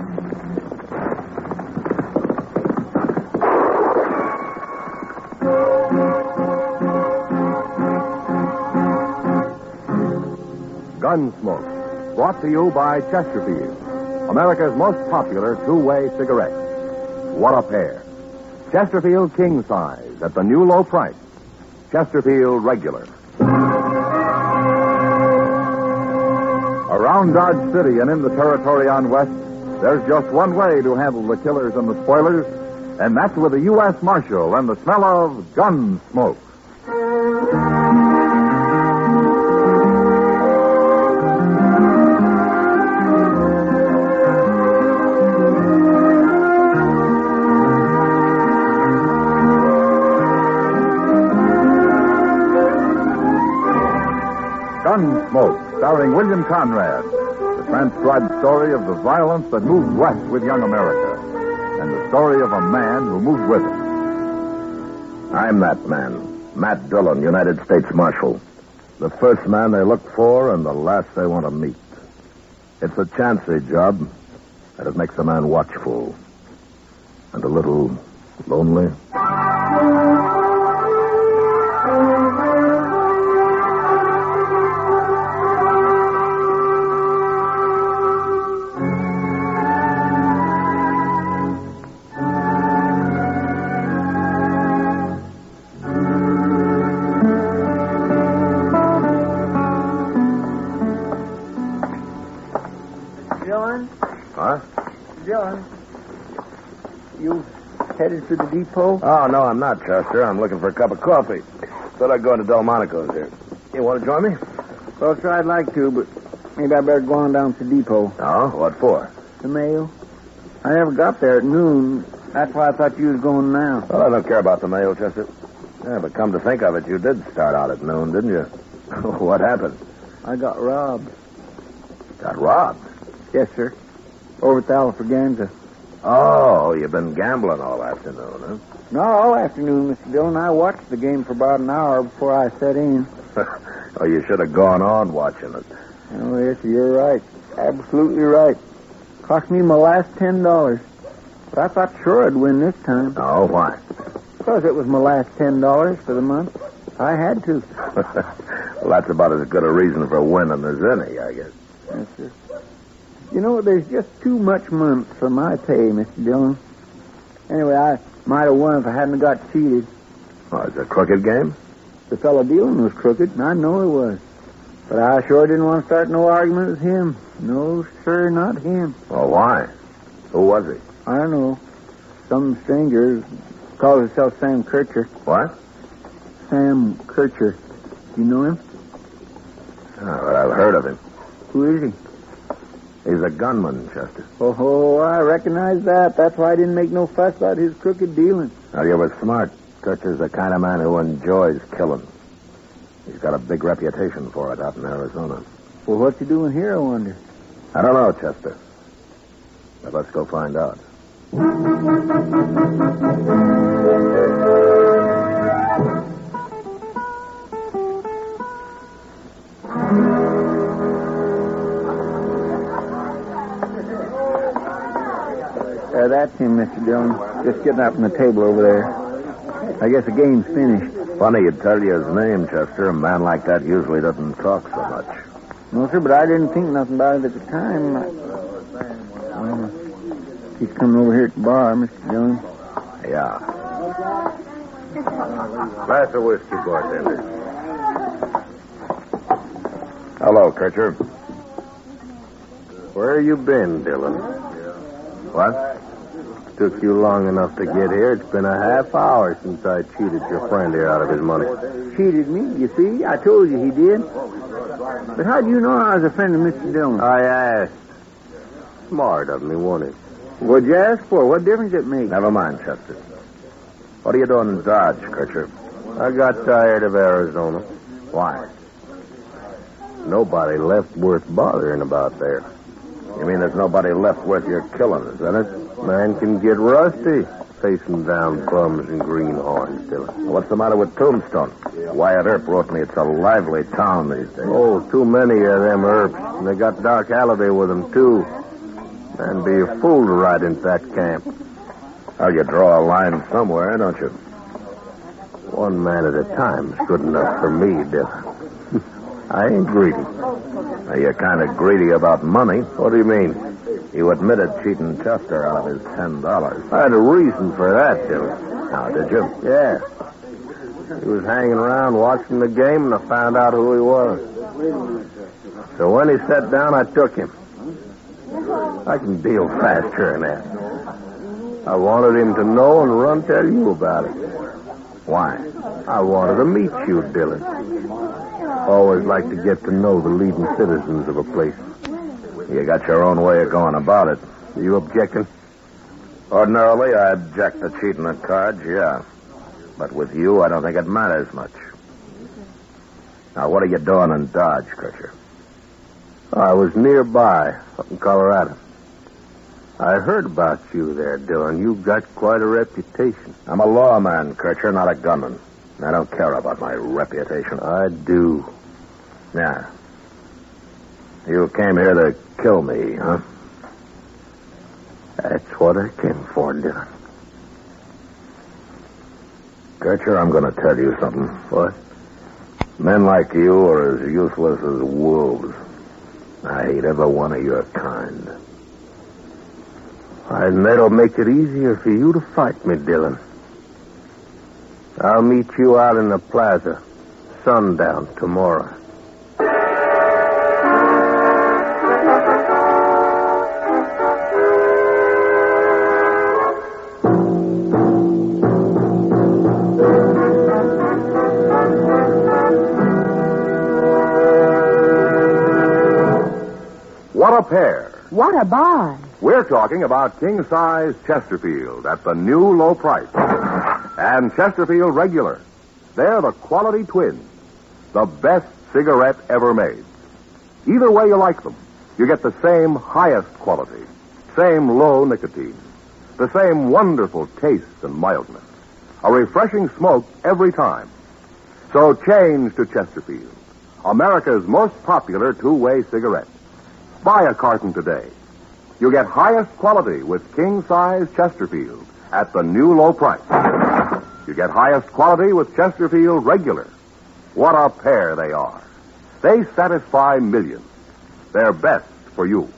Gunsmoke, brought to you by Chesterfield, America's most popular two-way cigarette. What a pair. Chesterfield King Size at the new low price. Chesterfield Regular. Around Dodge City and in the territory on West, there's just one way to handle the killers and the spoilers, and that's with a U.S. Marshal and the smell of Gunsmoke. Gunsmoke, starring William Conrad, the transcribed story of the violence that moved west with young America, and the story of a man who moved with it. I'm that man, Matt Dillon, United States Marshal. The first man they look for and the last they want to meet. It's a chancy job, and it makes a man watchful and a little lonely. Dillon, you headed to the depot? Oh, no, I'm not, Chester. I'm looking for a cup of coffee. Thought I'd go into Delmonico's here. You want to join me? Well, sure, I'd like to, but maybe I better go on down to the depot. Oh, what for? The mail. I never got there at noon. That's why I thought you was going now. Well, I don't care about the mail, Chester. Yeah, but come to think of it, you did start out at noon, didn't you? What happened? I got robbed. Got robbed? Yes, sir. Over at the Alfraganza. Oh, you've been gambling all afternoon, huh? No, all afternoon, Mr. Dillon. I watched the game for about an hour before I set in. Oh, you should have gone on watching it. Oh, yes, you're right. Absolutely right. Cost me my last $10. But I thought sure I'd win this time. Oh, why? Because it was my last $10 for the month. I had to. Well, that's about as good a reason for winning as any, I guess. Yes, sir. You know, there's just too much month for my pay, Mr. Dillon. Anyway, I might have won if I hadn't got cheated. Oh, it's a crooked game? The fellow dealing was crooked, and I know he was. But I sure didn't want to start no argument with him. No, sir, not him. Well, why? Who was he? I don't know. Some stranger calls himself Sam Kircher. What? Sam Kircher. You know him? Oh, well, I've heard of him. Who is he? He's a gunman, Chester. Oh, I recognize that. That's why I didn't make no fuss about his crooked dealing. Now, you were smart. Kircher's the kind of man who enjoys killing. He's got a big reputation for it out in Arizona. Well, what's he doing here, I wonder? I don't know, Chester. But let's go find out. That's him, Mr. Dillon. Just getting up from the table over there. I guess the game's finished. Funny you'd tell you his name, Chester. A man like that usually doesn't talk so much. No, sir, but I didn't think nothing about it at the time. He's coming over here at the bar, Mr. Dillon. Yeah. Glass of whiskey, bartender. Hello, Kircher. Where you been, Dillon? What? Took you long enough to get here. It's been a half hour since I cheated your friend here out of his money. Cheated me, you see? I told you he did. But how do you know I was a friend of Mr. Dillon? I asked. Smart of me, wasn't it? What'd you ask for? What difference it make? Never mind, Chester. What are you doing in Dodge, Kircher? I got tired of Arizona. Why? Nobody left worth bothering about there. You mean there's nobody left worth your killing, is that it? Man can get rusty facing down bums and greenhorns, Dillon. What's the matter with Tombstone? Wyatt Earp wrote me it's a lively town these days. Oh, too many of them Earps. And they got Doc Halliday with them, too. And be a fool to ride into that camp. Well, you draw a line somewhere, don't you? One man at a time is good enough for me, Dillon. I ain't greedy. Now, you're kind of greedy about money. What do you mean? You admitted cheating Chester out of his $10. I had a reason for that, Dillon. Now, did you? Yeah. He was hanging around watching the game, and I found out who he was. So when he sat down, I took him. I can deal faster than that. I wanted him to know and run tell you about it. Why? I wanted to meet you, Dillon. Always like to get to know the leading citizens of a place. You got your own way of going about it. Are you objecting? Ordinarily, I object to cheating at cards, yeah. But with you, I don't think it matters much. Now, what are you doing in Dodge, Kircher? I was nearby, up in Colorado. I heard about you there, Dillon. You've got quite a reputation. I'm a lawman, Kircher, not a gunman. I don't care about my reputation. I do. Yeah. You came here to kill me, huh? That's what I came for, Dillon. Kircher, I'm going to tell you something. What? Men like you are as useless as wolves. I hate every one of your kind. And that'll make it easier for you to fight me, Dillon. I'll meet you out in the plaza, sundown tomorrow. What a pair. What a barn. We're talking about king-size Chesterfield at the new low price. And Chesterfield Regular. They're the quality twins. The best cigarette ever made. Either way you like them, you get the same highest quality, same low nicotine, the same wonderful taste and mildness. A refreshing smoke every time. So change to Chesterfield, America's most popular two-way cigarette. Buy a carton today. You get highest quality with king-size Chesterfield at the new low price. You get highest quality with Chesterfield Regular. What a pair they are. They satisfy millions. They're best for you.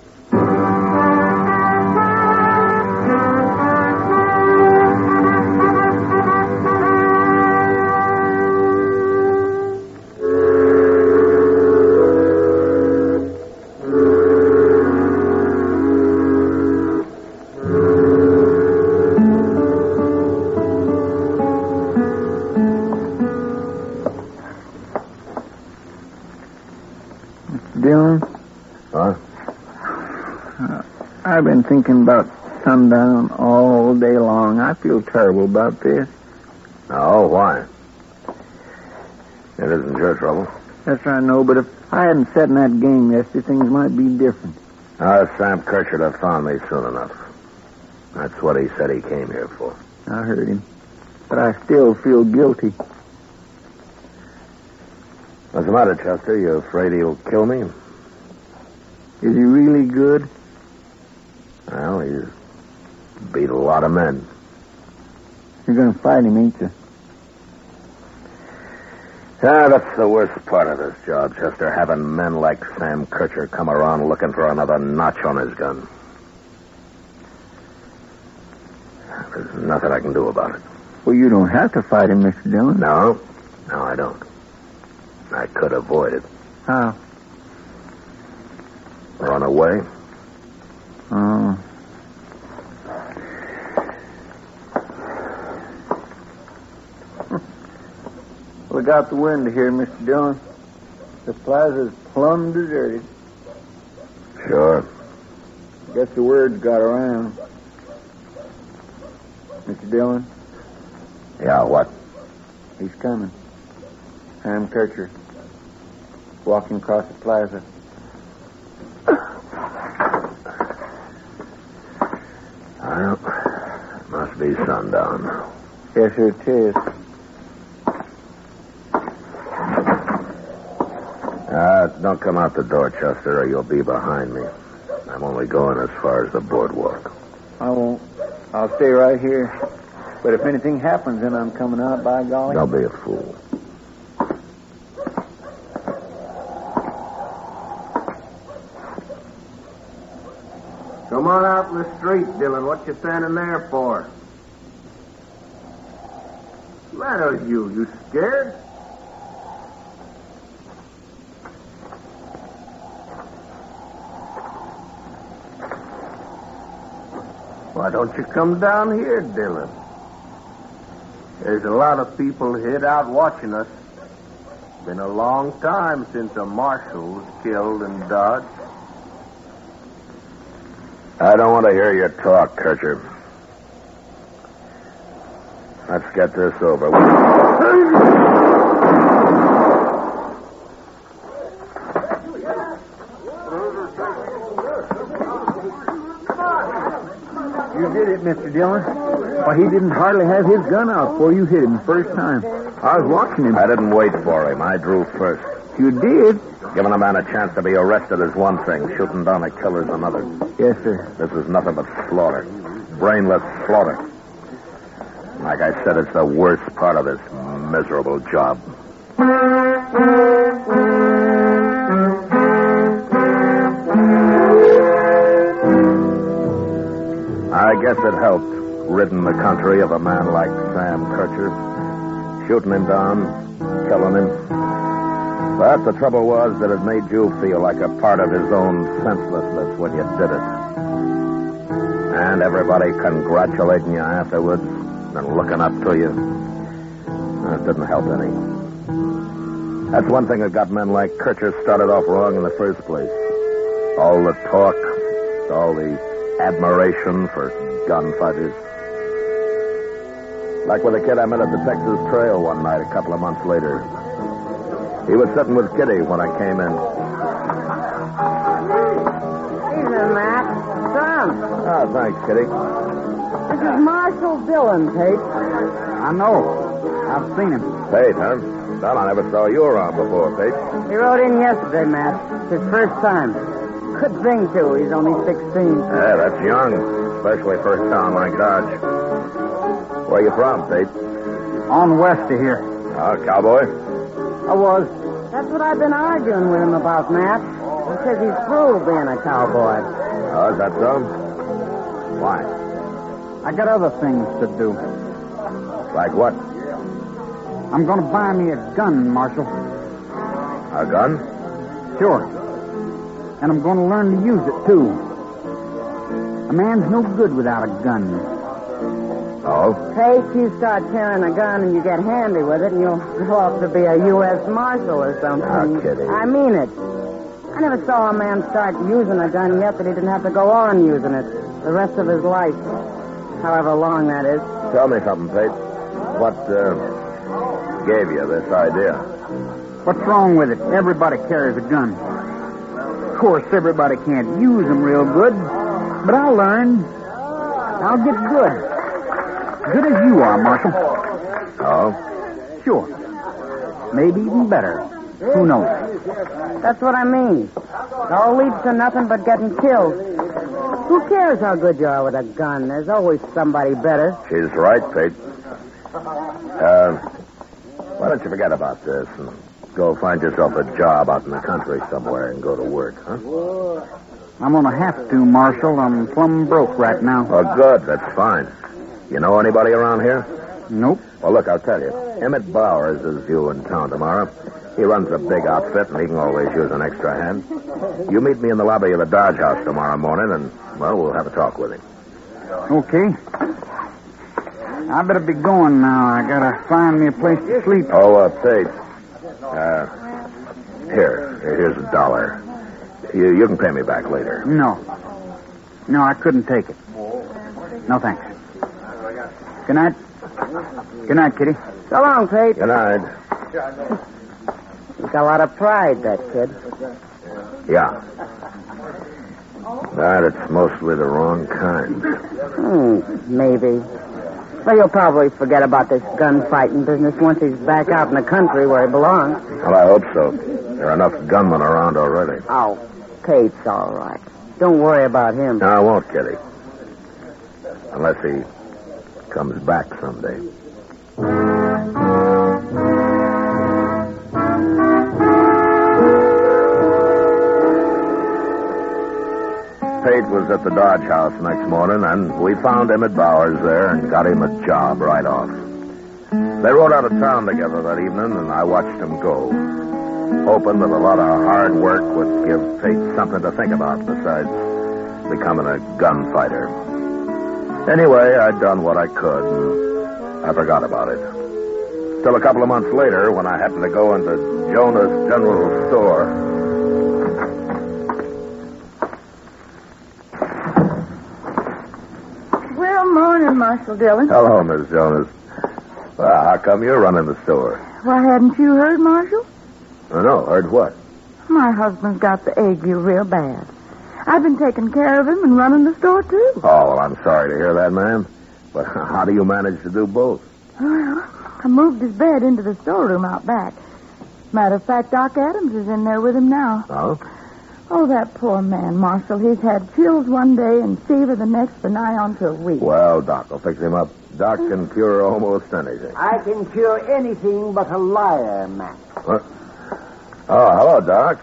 Dillon? Huh? I've been thinking about sundown all day long. I feel terrible about this. No, why? It isn't your trouble. That's right, I know, but if I hadn't sat in that game yesterday, things might be different. Sam Kircher would have found me soon enough. That's what he said he came here for. I heard him. But I still feel guilty. What's the matter, Chester? You afraid he'll kill me? Is he really good? Well, he's beat a lot of men. You're going to fight him, ain't you? Yeah, that's the worst part of this job, Chester, having men like Sam Kircher come around looking for another notch on his gun. There's nothing I can do about it. Well, you don't have to fight him, Mr. Dillon. No, I don't. I could avoid it. How? Run away? Oh. Look out the window here, Mr. Dillon. The plaza's plumb deserted. Sure. Guess the word's got around. Mr. Dillon, Yeah, what? he's coming. Sam Kircher. Walking across the plaza. Well, must be sundown. Yes, sir, it is. Don't come out the door, Chester, or you'll be behind me. I I'm only going as far as the boardwalk. I won't. I'll stay right here. But if anything happens, then I'm coming out, by golly. Don't be a fool. Come on out in the street, Dillon. What you standing there for? What's the matter with you? You scared? Why don't you come down here, Dillon? There's a lot of people hid out watching us. Been a long time since a marshal was killed in Dodge. I don't want to hear your talk, Kircher. Let's get this over with. You did it, Mr. Dillon. Why, he didn't hardly have his gun out before you hit him the first time. I was watching him. I didn't wait for him. I drew first. You did? Giving a man a chance to be arrested is one thing. Shooting down a killer's another. Yes, sir. This is nothing but slaughter. Brainless slaughter. Like I said, it's the worst part of this miserable job. I guess it helped, ridding the country of a man like Sam Kircher. Shooting him down, killing him. But the trouble was that it made you feel like a part of his own senselessness when you did it. And everybody congratulating you afterwards and looking up to you. It didn't help any. That's one thing that got men like Kircher started off wrong in the first place. All the talk, all the admiration for gunfighters. Like with a kid I met at the Texas Trail one night a couple of months later. He was sitting with Kitty when I came in. Evening, Matt. Son. Oh, thanks, Kitty. This is Marshal Dillon, Pate. I know. I've seen him. Pate, huh? Well, I never saw you around before, Pate. He rode in yesterday, Matt. It's his first time. Good thing, too. He's only 16. Yeah, that's young, especially for a town like Dodge. Where you from, Pate? On west of here. Oh, cowboy? I was. That's what I've been arguing with him about, Matt. He says he's through being a cowboy. Oh, is that so? Why? I got other things to do. Like what? I'm going to buy me a gun, Marshal. A gun? Sure. And I'm going to learn to use it, too. A man's no good without a gun. Oh? Pate, you start carrying a gun and you get handy with it and you'll grow up to be a U.S. Marshal or something. Oh, Kitty. I mean it. I never saw a man start using a gun yet that he didn't have to go on using it the rest of his life. However long that is. Tell me something, Pate. What, gave you this idea? What's wrong with it? Everybody carries a gun. Of course, everybody can't use them real good, but I'll learn. I'll get good. Good as you are, Marshal. Oh? Sure. Maybe even better. Who knows? That's what I mean. It all leads to nothing but getting killed. Who cares how good you are with a gun? There's always somebody better. She's right, Pate. Why don't you forget about this and go find yourself a job out in the country somewhere and go to work, huh? I'm going to have to, Marshal. I'm plumb broke right now. Well, good. That's fine. You know anybody around here? Nope. Well, look, I'll tell you. Emmett Bowers is due in town tomorrow. He runs a big outfit, and he can always use an extra hand. You meet me in the lobby of the Dodge House tomorrow morning, and, well, we'll have a talk with him. Okay. I better be going now. I gotta find me a place to sleep. Oh, Pate. Here's $1. You can pay me back later. No. No, I couldn't take it. No, thanks. Good night. Good night, Kitty. So long, Pate. Good night. He's got a lot of pride, that kid. Yeah. But it's mostly the wrong kind. Maybe. Well, you'll probably forget about this gunfighting business once he's back out in the country where he belongs. Well, I hope so. There are enough gunmen around already. Oh, Pate's all right. Don't worry about him. No, I won't, Kitty. Unless he comes back someday. Pate was at the Dodge House next morning, and we found Emmett Bowers there and got him a job right off. They rode out of town together that evening, and I watched them go, hoping that a lot of hard work would give Pate something to think about besides becoming a gunfighter. Anyway, I'd done what I could, and I forgot about it. Till a couple of months later, when I happened to go into Jonah's General Store. Well, morning, Marshal Dillon. Hello, Miss Jonas. Well, how come you're running the store? Why, hadn't you heard, Marshal? Oh, no, heard what? My husband's got the ague real bad. I've been taking care of him and running the store, too. Oh, well, I'm sorry to hear that, ma'am. But how do you manage to do both? Well, I moved his bed into the storeroom out back. Matter of fact, Doc Adams is in there with him now. Oh? Oh, that poor man, Marshal. He's had chills one day and fever the next for nigh on to a week. Well, Doc will fix him up. Doc can cure almost anything. I can cure anything but a liar, Matt. What? Oh, hello, Doc.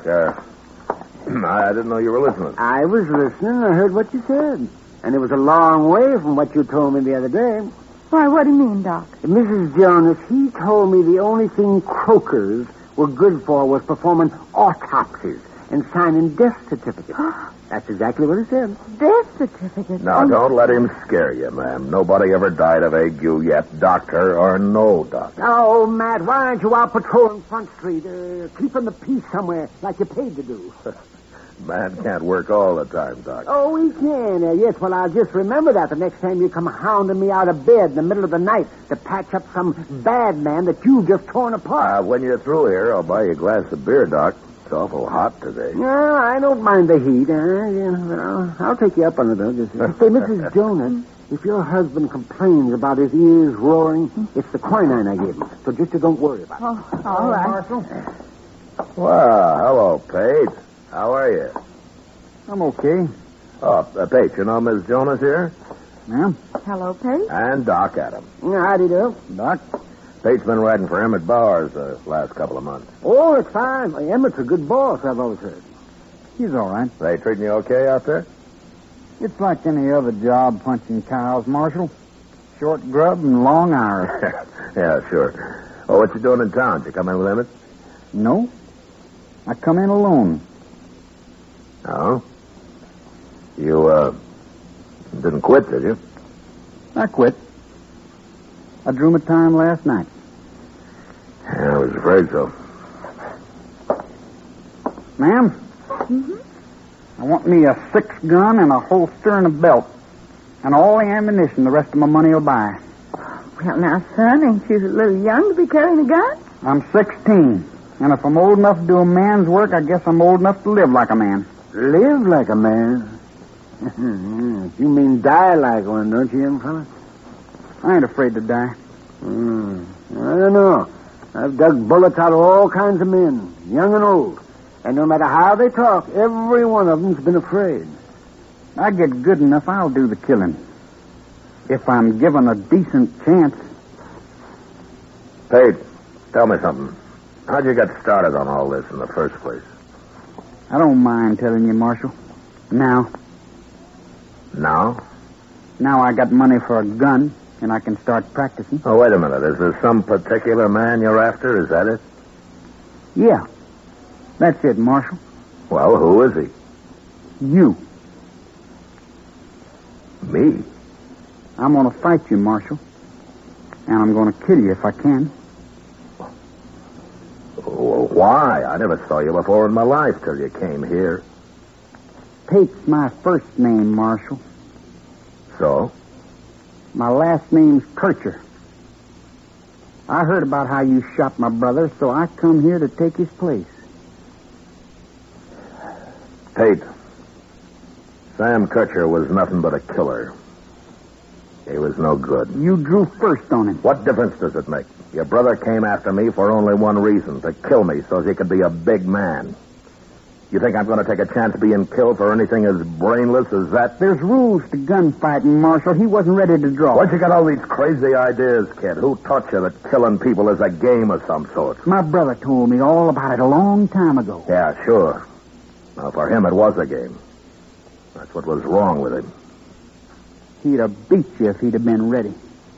I didn't know you were listening. I was listening. I heard what you said. And it was a long way from what you told me the other day. Why, what do you mean, Doc? Mrs. Jonas, he told me the only thing croakers were good for was performing autopsies and signing death certificates. That's exactly what he said. Death certificate? Now, don't let him scare you, ma'am. Nobody ever died of ague yet, doctor or no doctor. Oh, Matt, why aren't you out patrolling Front Street, keeping the peace somewhere like you're paid to do? Man can't work all the time, Doc. Oh, he can. Yes, well, I'll just remember that the next time you come hounding me out of bed in the middle of the night to patch up some bad man that you've just torn apart. When you're through here, I'll buy you a glass of beer, Doc. It's awful hot today. No, I don't mind the heat. I'll take you up on it, though. Say, Mrs. Jonas, if your husband complains about his ears roaring, it's the quinine I gave him. So just don't worry about it. Oh, all right. Marshal? Well, hello, Pate. How are you? I'm okay. Oh, Pate, you know Miss Jonas here? Ma'am? Hello, Pate. And Doc Adams. Howdy do. Doc? Pate's been riding for Emmett Bowers the last couple of months. Oh, it's fine. Emmett's a good boss, I've always heard. He's all right. They treating you okay out there? It's like any other job punching cows, Marshal. Short grub and long hours. Yeah, sure. Oh, what you doing in town? Did you come in with Emmett? No. I come in alone. Oh? You, didn't quit, did you? I quit. I drew my time last night. Yeah, I was afraid so. Ma'am? Mm-hmm. I want me a 6-gun and a holster and a belt. And all the ammunition the rest of my money will buy. Well, now, son, ain't you a little young to be carrying a gun? I'm 16. And if I'm old enough to do a man's work, I guess I'm old enough to live like a man. Live like a man? You mean die like one, don't you, young fella? I ain't afraid to die. I don't know. I've dug bullets out of all kinds of men, young and old. And no matter how they talk, every one of them's been afraid. I get good enough, I'll do the killing. If I'm given a decent chance. Pate, tell me something. How'd you get started on all this in the first place? I don't mind telling you, Marshal. Now I got money for a gun, and I can start practicing. Oh, wait a minute. Is there some particular man you're after? Is that it? Yeah. That's it, Marshal. Well, who is he? You. Me? I'm going to fight you, Marshal. And I'm going to kill you if I can. Well, why? I never saw you before in my life till you came here. Pate's my first name, Marshal. So? My last name's Kircher. I heard about how you shot my brother, so I come here to take his place. Pate, Sam Kircher was nothing but a killer. He was no good. You drew first on him. What difference does it make? Your brother came after me for only one reason, to kill me so he could be a big man. You think I'm going to take a chance being killed for anything as brainless as that? There's rules to gunfighting, Marshal. He wasn't ready to draw. Why'd you get all these crazy ideas, kid? Who taught you that killing people is a game of some sort? My brother told me all about it a long time ago. Yeah, sure. Now, for him, it was a game. That's what was wrong with him. He'd have beat you if he'd have been ready.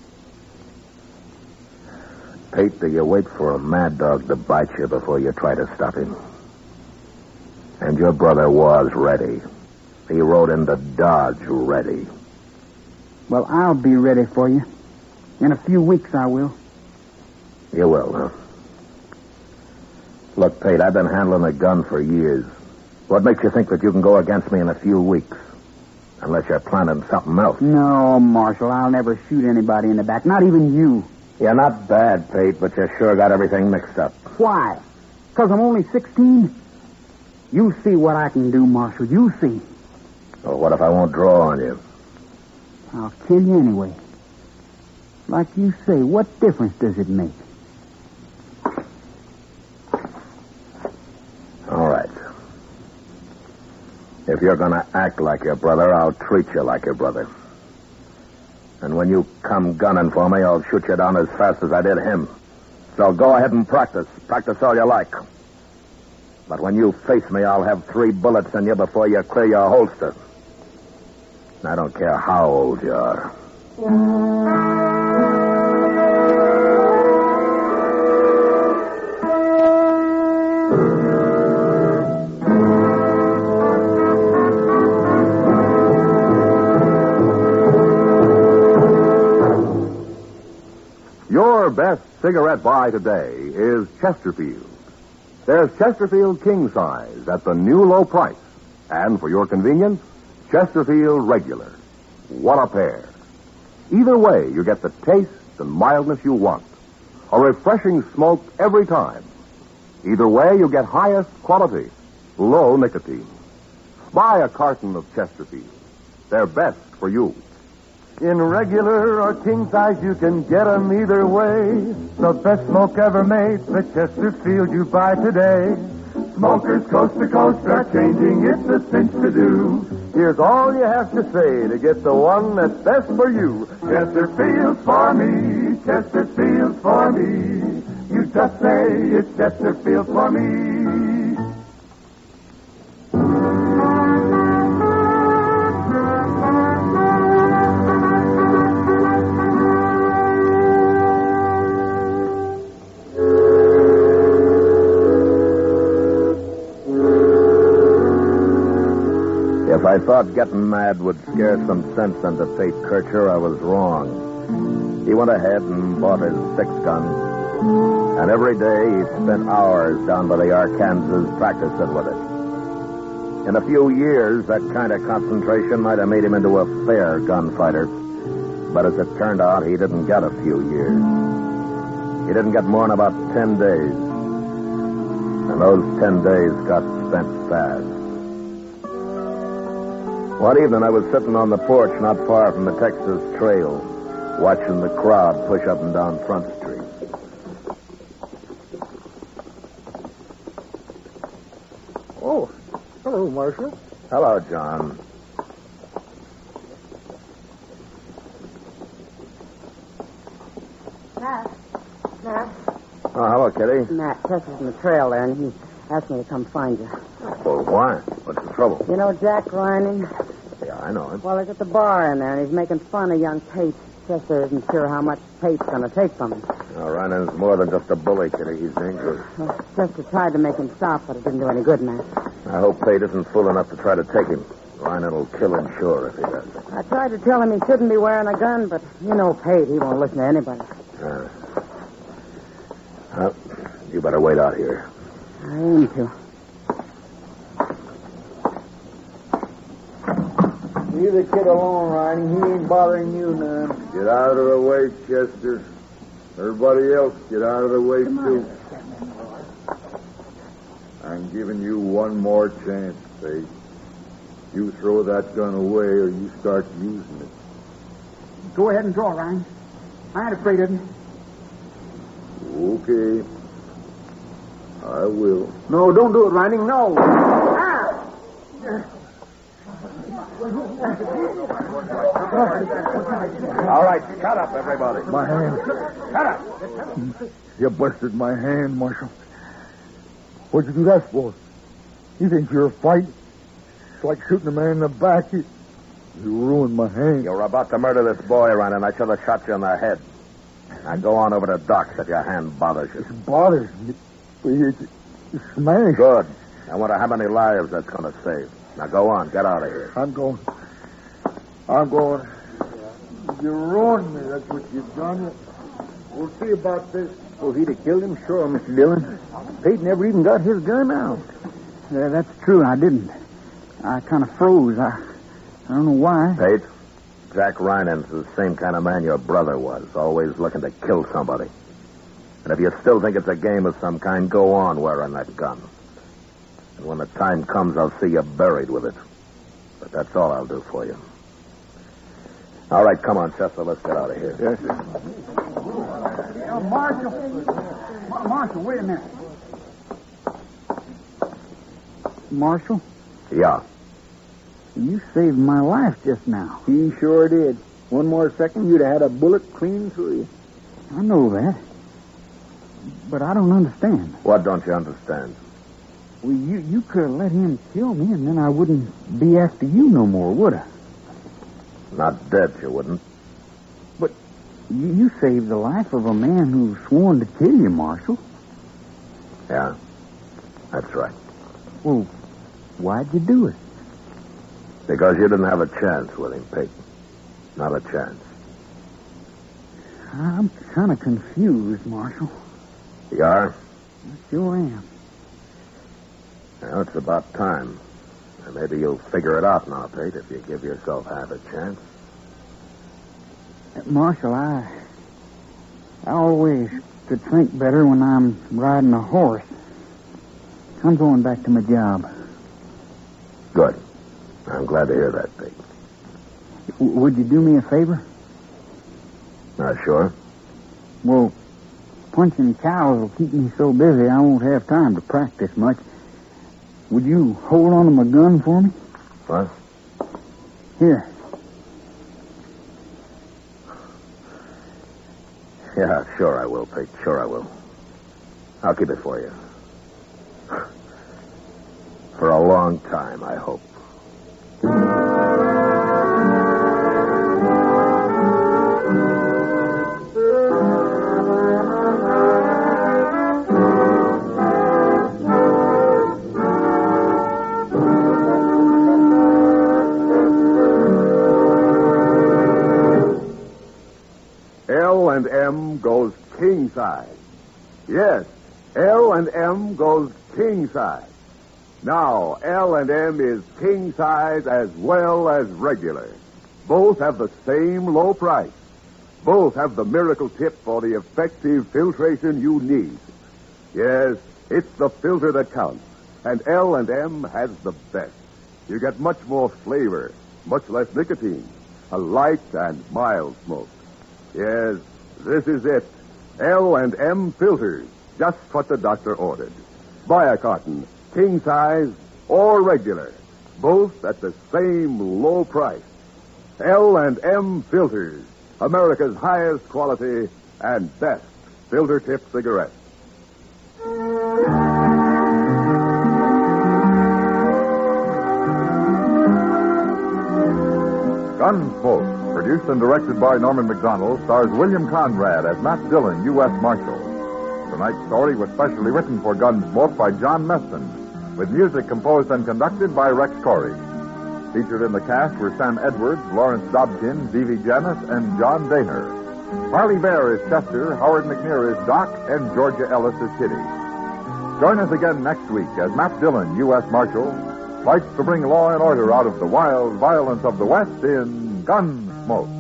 Pete, do you wait for a mad dog to bite you before you try to stop him? And your brother was ready. He rode into Dodge ready. Well, I'll be ready for you. In a few weeks, I will. You will, huh? Look, Pete, I've been handling a gun for years. What makes you think that you can go against me in a few weeks? Unless you're planning something else. No, Marshal, I'll never shoot anybody in the back. Not even you. You're not bad, Pete, but you sure got everything mixed up. Why? Because I'm only 16? You see what I can do, Marshal. You see. Well, what if I won't draw on you? I'll kill you anyway. Like you say, what difference does it make? All right. If you're going to act like your brother, I'll treat you like your brother. And when you come gunning for me, I'll shoot you down as fast as I did him. So go ahead and practice. Practice all you like. But when you face me, I'll have 3 bullets in you before you clear your holster. I don't care how old you are. Your best cigarette buy today is Chesterfield. There's Chesterfield King Size at the new low price. And for your convenience, Chesterfield Regular. What a pair. Either way, you get the taste and mildness you want. A refreshing smoke every time. Either way, you get highest quality, low nicotine. Buy a carton of Chesterfield. They're best for you. In regular or king size, you can get 'em either way. The best smoke ever made, the Chesterfield you buy today. Smokers coast to coast are changing, it's a cinch to do. Here's all you have to say to get the one that's best for you. Chesterfield's for me, Chesterfield's for me. You just say it's Chesterfield for me. If I thought getting mad would scare some sense into Pete Kircher, I was wrong. He went ahead and bought his 6-gun, and every day he spent hours down by the Arkansas practicing with it. In a few years, that kind of concentration might have made him into a fair gunfighter, but as it turned out, he didn't get a few years. He didn't get more than about 10 days, and those 10 days got spent fast. One evening, I was sitting on the porch not far from the Texas Trail, watching the crowd push up and down Front Street. Oh, hello, Marshal. Hello, John. Matt. Oh, hello, Kitty. Matt, Tess is in the trail there, and he asked me to come find you. Well, why? What's the trouble? You know Jack Reining? Yeah, I know him. Well, he's at the bar in there, and he's making fun of young Pate. Chester isn't sure how much Pate's going to take from him. Now, Ryan's more than just a bully, Kitty. He's dangerous. Well, Chester tried to make him stop, but it didn't do any good, Matt. I hope Pate isn't fool enough to try to take him. Ryan will kill him, sure, if he does. I tried to tell him he shouldn't be wearing a gun, but you know Pate, he won't listen to anybody. Well, you better wait out here. I aim to. Leave the kid alone, Ryan. He ain't bothering you none. Get out of the way, Chester. Everybody else, get out of the way, too. I'm giving you one more chance, Pate. You throw that gun away or you start using it. Go ahead and draw, Ryan. I ain't afraid of you. Okay. I will. No, don't do it, Ryan. No. Ah! All right, shut up, everybody. My hand. Shut up. You busted my hand, Marshal. What'd you do that for? You think you're a fight? It's like shooting a man in the back. You ruined my hand. You were about to murder this boy, Ron, and I should have shot you in the head. Now go on over to Doc's if your hand bothers you. It bothers me. It's smashed. Good. I wonder how many lives that's going to save. Now go on. Get out of here. I'm going. You ruined me. That's what you've done. We'll see about this. Oh, he'd have killed him, sure, Mr. Dillon. Pete never even got his gun out. Yeah, that's true. I didn't. I kind of froze. I don't know why. Pete, Jack Reinens is the same kind of man your brother was, always looking to kill somebody. And if you still think it's a game of some kind, go on wearing that gun. And when the time comes, I'll see you buried with it. But that's all I'll do for you. All right, come on, Chester. Let's get out of here. Yes, sir. Marshal, wait a minute. Marshal, Yeah. you saved my life just now. He sure did. One more second, you'd have had a bullet clean through you. I know that. But I don't understand. What don't you understand? Well, you could have let him kill me, and then I wouldn't be after you no more, would I? Not dead, you wouldn't. But you saved the life of a man who sworn to kill you, Marshal. Yeah, that's right. Well, why'd you do it? Because you didn't have a chance with him, Pete. Not a chance. I'm kind of confused, Marshal. You are? I sure am. Well, it's about time. And maybe you'll figure it out now, Pete, if you give yourself half a chance. Marshal, I always could think better when I'm riding a horse. I'm going back to my job. Good. I'm glad to hear that, Pete. Would you do me a favor? Sure. Well, punching cows will keep me so busy I won't have time to practice much. Would you hold on to my gun for me? What? Here. Yeah, sure I will, Pete. Sure I will. I'll keep it for you. For a long time, I hope. L&M goes king size. Yes, L&M goes king size. Now, L&M is king size as well as regular. Both have the same low price. Both have the miracle tip for the effective filtration you need. Yes, it's the filter that counts. And L&M has the best. You get much more flavor, much less nicotine, a light and mild smoke. Yes, this is it. L&M filters, just what the doctor ordered. Buy a carton, king size or regular, both at the same low price. L&M filters, America's highest quality and best filter tip cigarettes. Gunsmoke, produced and directed by Norman McDonald, stars William Conrad as Matt Dillon, U.S. Marshal. Tonight's story was specially written for Gunsmoke by John Meston, with music composed and conducted by Rex Corey. Featured in the cast were Sam Edwards, Lawrence Dobkin, Vivi Janis, and John Daner. Harley Bear is Chester, Howard McNear is Doc, and Georgia Ellis is Kitty. Join us again next week as Matt Dillon, U.S. Marshal, fights to bring law and order out of the wild violence of the West in Gunsmoke.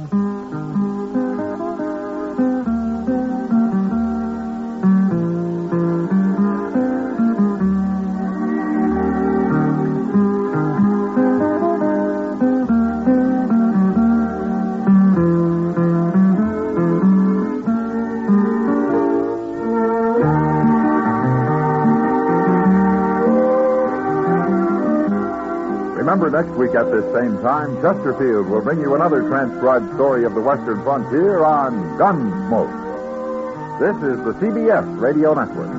Remember, next week at this same time, Chesterfield will bring you another transcribed story of the Western frontier on Gunsmoke. This is the CBS Radio Network.